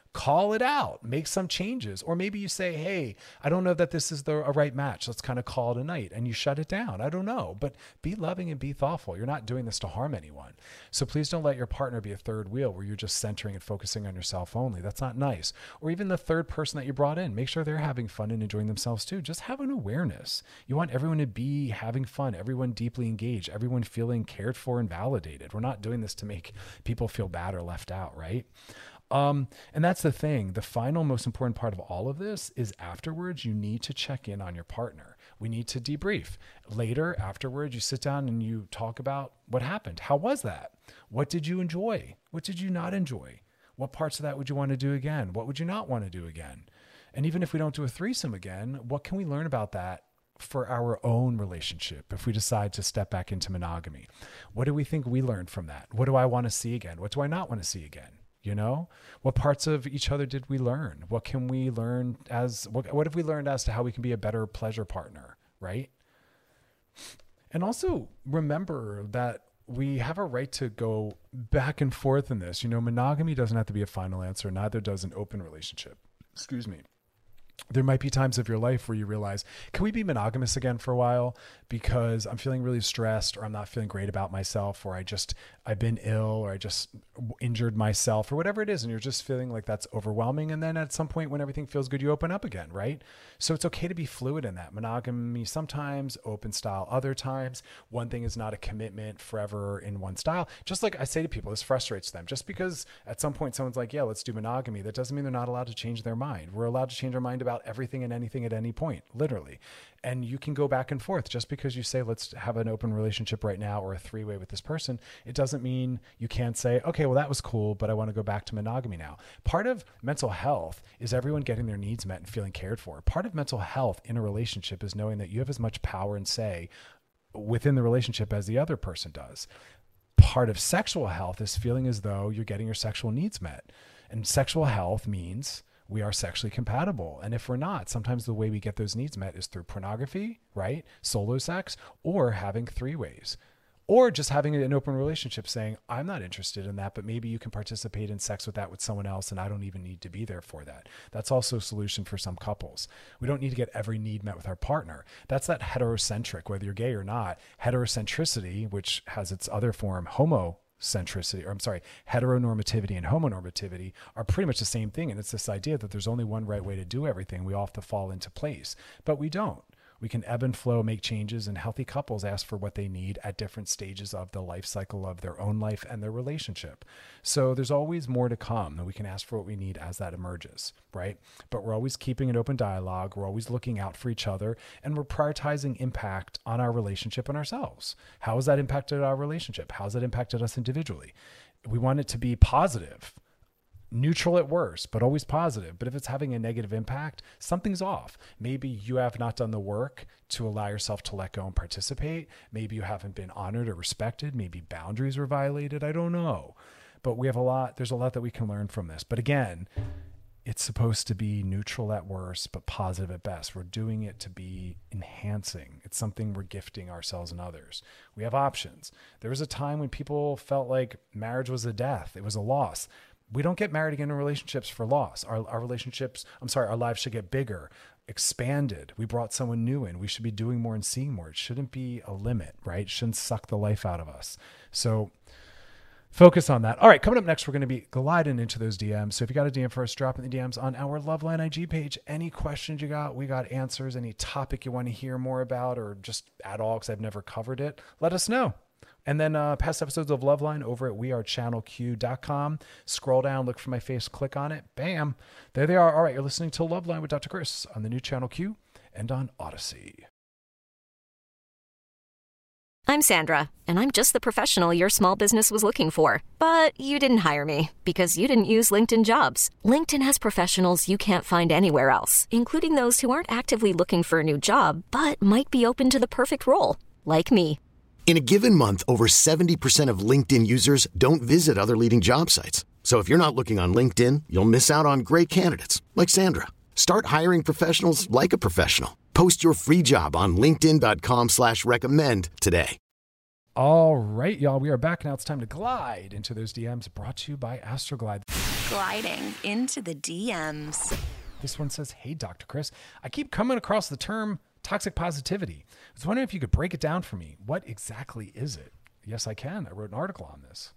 Call it out, make some changes. Or maybe you say, hey, I don't know that this is the a right match. Let's kind of call it a night, and you shut it down. I don't know, but be loving and be thoughtful. You're not doing this to harm anyone. So please don't let your partner be a third wheel where you're just centering and focusing on yourself only. That's not nice. Or even the third person that you brought in, make sure they're having fun and enjoying themselves too. Just have an awareness. You want everyone to be having fun, everyone deeply engaged, everyone feeling cared for and validated. We're not doing this to make people feel bad or left out, right? Um, and that's the thing. The final most important part of all of this is afterwards, you need to check in on your partner. We need to debrief. Later, afterwards, you sit down and you talk about what happened. How was that? What did you enjoy? What did you not enjoy? What parts of that would you want to do again? What would you not want to do again? And even if we don't do a threesome again, what can we learn about that for our own relationship if we decide to step back into monogamy? What do we think we learned from that? What do I want to see again? What do I not want to see again? You know, what parts of each other did we learn? What can we learn as, what, what have we learned as to how we can be a better pleasure partner, right? And also remember that we have a right to go back and forth in this. You know, monogamy doesn't have to be a final answer. Neither does an open relationship. Excuse me. There might be times of your life where you realize, can we be monogamous again for a while? Because I'm feeling really stressed, or I'm not feeling great about myself, or I just, I've been ill, or I just injured myself, or whatever it is. And you're just feeling like that's overwhelming. And then at some point when everything feels good, you open up again, right? So it's okay to be fluid in that. Monogamy sometimes, open style other times. One thing is not a commitment forever in one style. Just like I say to people, this frustrates them. Just because at some point someone's like, yeah, let's do monogamy, that doesn't mean they're not allowed to change their mind. We're allowed to change our mind about everything and anything at any point, literally. And you can go back and forth. Just because you say, let's have an open relationship right now, or a three-way with this person, it doesn't mean you can't say, okay, well, that was cool, but I want to go back to monogamy now. Part of mental health is everyone getting their needs met and feeling cared for. Part of mental health in a relationship is knowing that you have as much power and say within the relationship as the other person does. Part of sexual health is feeling as though you're getting your sexual needs met. And sexual health means we are sexually compatible. And if we're not, sometimes the way we get those needs met is through pornography, right? Solo sex, or having three ways, or just having an open relationship saying, I'm not interested in that, but maybe you can participate in sex with that with someone else, and I don't even need to be there for that. That's also a solution for some couples. We don't need to get every need met with our partner. That's that heterocentric, whether you're gay or not. Heterocentricity, which has its other form, homo centricity, or I'm sorry, heteronormativity and homonormativity are pretty much the same thing. And it's this idea that there's only one right way to do everything. We all have to fall into place, but we don't. We can ebb and flow, make changes, and healthy couples ask for what they need at different stages of the life cycle of their own life and their relationship. So there's always more to come, and we can ask for what we need as that emerges, right? But we're always keeping an open dialogue. We're always looking out for each other, and we're prioritizing impact on our relationship and ourselves. How has that impacted our relationship? How has that impacted us individually? We want it to be positive. Neutral at worst, but always positive. But if it's having a negative impact, something's off. Maybe you have not done the work to allow yourself to let go and participate. Maybe you haven't been honored or respected. Maybe boundaries were violated. I don't know. But we have a lot, there's a lot that we can learn from this. But again, it's supposed to be neutral at worst, but positive at best. We're doing it to be enhancing. It's something we're gifting ourselves and others. We have options. There was a time when people felt like marriage was a death. It was a loss. We don't get married again in relationships for loss. Our, our relationships, I'm sorry, our lives should get bigger, expanded. We brought someone new in. We should be doing more and seeing more. It shouldn't be a limit, right? It shouldn't suck the life out of us. So focus on that. All right, coming up next, we're going to be gliding into those D Ms. So if you got a D M for us, drop in the D Ms on our Loveline I G page. Any questions you got, we got answers. Any topic you want to hear more about, or just at all, because I've never covered it, let us know. And then uh, past episodes of Loveline over at we are channel q dot com. Scroll down, look for my face, click on it. Bam. There they are. All right, you're listening to Loveline with Doctor Chris on the new Channel Q and on Odyssey. I'm Sandra, and I'm just the professional your small business was looking for. But you didn't hire me because you didn't use LinkedIn Jobs. LinkedIn has professionals you can't find anywhere else, including those who aren't actively looking for a new job, but might be open to the perfect role, like me. In a given month, over seventy percent of LinkedIn users don't visit other leading job sites. So if you're not looking on LinkedIn, you'll miss out on great candidates like Sandra. Start hiring professionals like a professional. Post your free job on linkedin dot com slash recommend today. All right, y'all, we are back now. It's time to glide into those D Ms brought to you by Astroglide. Gliding into the D Ms. This one says, hey, Doctor Chris, I keep coming across the term toxic positivity. I was wondering if you could break it down for me. What exactly is it? Yes, I can. I wrote an article on this.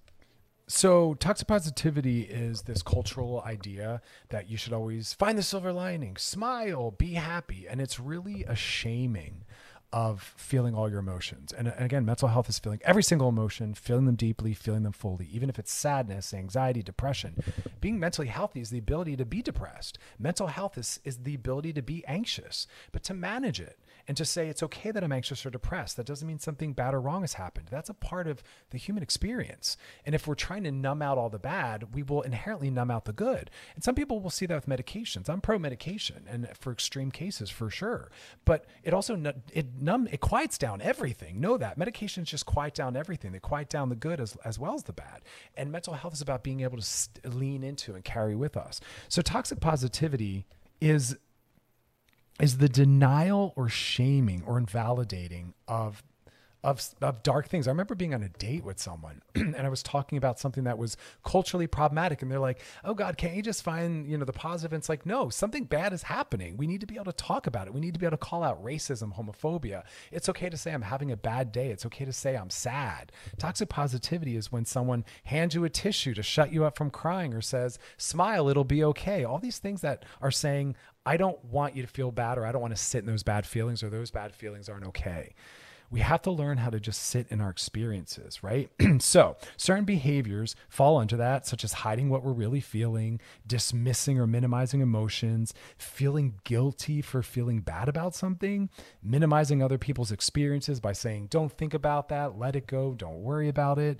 So toxic positivity is this cultural idea that you should always find the silver lining, smile, be happy. And it's really a shaming of feeling all your emotions. And, and again, mental health is feeling every single emotion, feeling them deeply, feeling them fully, even if it's sadness, anxiety, depression. Being mentally healthy is the ability to be depressed. Mental health is, is the ability to be anxious, but to manage it and to say, it's okay that I'm anxious or depressed. That doesn't mean something bad or wrong has happened. That's a part of the human experience. And if we're trying to numb out all the bad, we will inherently numb out the good. And some people will see that with medications. I'm pro medication and for extreme cases for sure. But it also, it numb, it quiets down everything. Know that medications just quiet down everything. They quiet down the good as, as well as the bad. And mental health is about being able to st- lean into and carry with us. So toxic positivity is is the denial or shaming or invalidating of, of, of dark things. I remember being on a date with someone and I was talking about something that was culturally problematic. And they're like, oh God, can't you just find, you know, the positive? And it's like, no, something bad is happening. We need to be able to talk about it. We need to be able to call out racism, homophobia. It's okay to say I'm having a bad day. It's okay to say I'm sad. Toxic positivity is when someone hands you a tissue to shut you up from crying or says, smile, it'll be okay. All these things that are saying, I don't want you to feel bad, or I don't want to sit in those bad feelings, or those bad feelings aren't okay. We have to learn how to just sit in our experiences, right? So certain behaviors fall under that, such as hiding what we're really feeling, dismissing or minimizing emotions, feeling guilty for feeling bad about something, minimizing other people's experiences by saying, don't think about that, let it go, don't worry about it.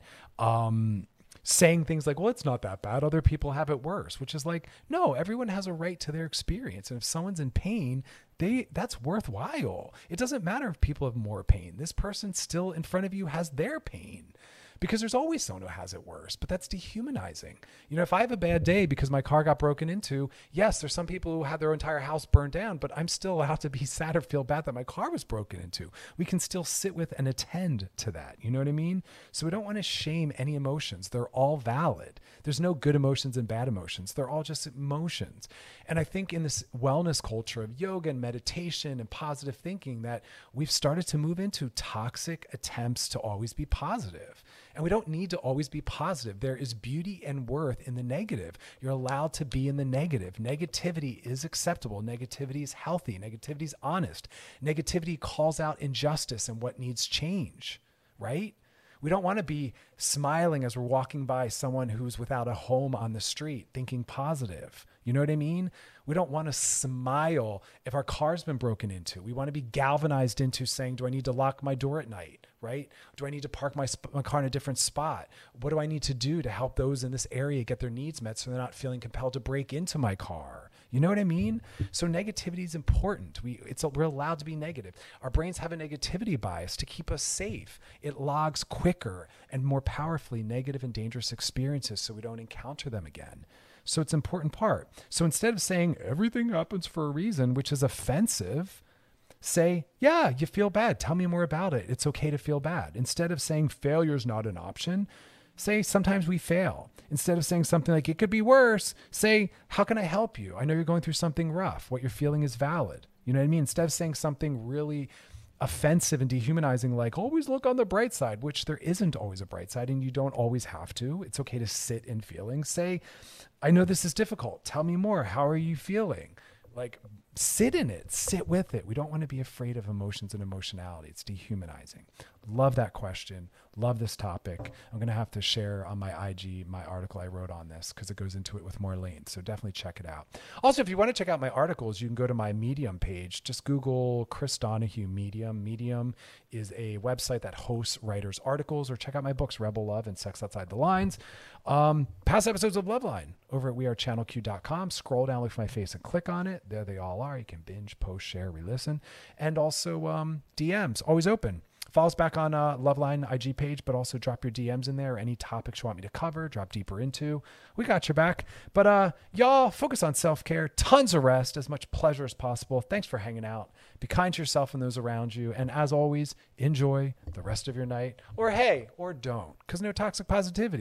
Um, saying things like, well, it's not that bad. Other people have it worse, which is like, no, everyone has a right to their experience. And if someone's in pain, they that's worthwhile. It doesn't matter if people have more pain. This person still in front of you has their pain. Because there's always someone who has it worse, but that's dehumanizing. You know, if I have a bad day because my car got broken into, yes, there's some people who had their entire house burned down, but I'm still allowed to be sad or feel bad that my car was broken into. We can still sit with and attend to that. You know what I mean? So we don't want to shame any emotions. They're all valid. There's no good emotions and bad emotions. They're all just emotions. And I think in this wellness culture of yoga and meditation and positive thinking that we've started to move into toxic attempts to always be positive. And we don't need to always be positive. There is beauty and worth in the negative. You're allowed to be in the negative. Negativity is acceptable. Negativity is healthy. Negativity is honest. Negativity calls out injustice and what needs change, right? We don't want to be smiling as we're walking by someone who's without a home on the street, thinking positive. You know what I mean? We don't want to smile if our car's been broken into. We want to be galvanized into saying, do I need to lock my door at night, right? Do I need to park my, sp- my car in a different spot? What do I need to do to help those in this area get their needs met so they're not feeling compelled to break into my car? You know what I mean? So negativity is important. We, it's a, we're allowed to be negative. Our brains have a negativity bias to keep us safe. It logs quicker and more powerfully negative and dangerous experiences so we don't encounter them again. So it's an important part. So instead of saying everything happens for a reason, which is offensive, say, yeah, you feel bad. Tell me more about it. It's okay to feel bad. Instead of saying failure is not an option, say sometimes we fail. Instead of saying something like it could be worse, say, how can I help you? I know you're going through something rough. What you're feeling is valid. You know what I mean? Instead of saying something really offensive and dehumanizing, like always look on the bright side, which there isn't always a bright side and you don't always have to. It's okay to sit in feelings. Say, I know this is difficult. Tell me more. How are you feeling? Like sit in it, sit with it. We don't want to be afraid of emotions and emotionality. It's dehumanizing. Love that question. Love this topic. I'm going to have to share on my I G, my article I wrote on this because it goes into it with more length. So definitely check it out. Also, if you want to check out my articles, you can go to my Medium page. Just Google Chris Donahue Medium. Medium is a website that hosts writers' articles, or check out my books, Rebel Love and Sex Outside the Lines. Um, past episodes of Loveline over at we are channel q dot com. Scroll down, look for my face and click on it. There they all are. You can binge, post, share, re-listen. And also um, D Ms, always open. Follow us back on uh, Loveline I G page, but also drop your D Ms in there. Any topics you want me to cover, drop deeper into. We got your back. But uh, y'all, focus on self-care, tons of rest, as much pleasure as possible. Thanks for hanging out. Be kind to yourself and those around you. And as always, enjoy the rest of your night. Or hey, or don't, because no toxic positivity.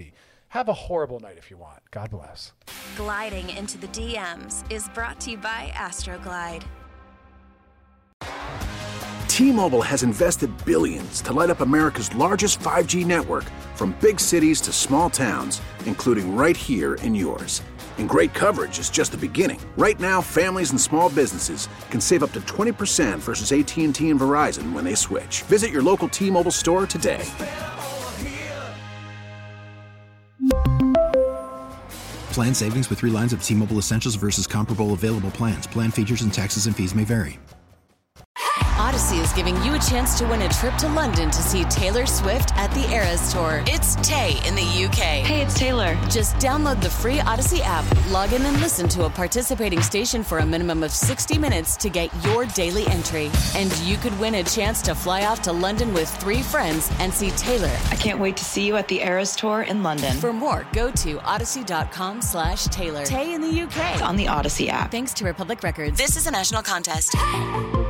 Have a horrible night if you want. God bless. Gliding into the D Ms is brought to you by Astroglide. T-Mobile has invested billions to light up America's largest five G network, from big cities to small towns, including right here in yours. And great coverage is just the beginning. Right now, families and small businesses can save up to twenty percent versus A T and T and Verizon when they switch. Visit your local T-Mobile store today. Plan savings with three lines of T-Mobile Essentials versus comparable available plans. Plan features and taxes and fees may vary. Odyssey is giving you a chance to win a trip to London to see Taylor Swift at the Eras Tour. It's Tay in the U K. Hey, it's Taylor. Just download the free Odyssey app, log in and listen to a participating station for a minimum of sixty minutes to get your daily entry. And you could win a chance to fly off to London with three friends and see Taylor. I can't wait to see you at the Eras Tour in London. For more, go to odyssey.com slash Taylor. Tay in the U K. On the Odyssey app. Thanks to Republic Records. This is a national contest.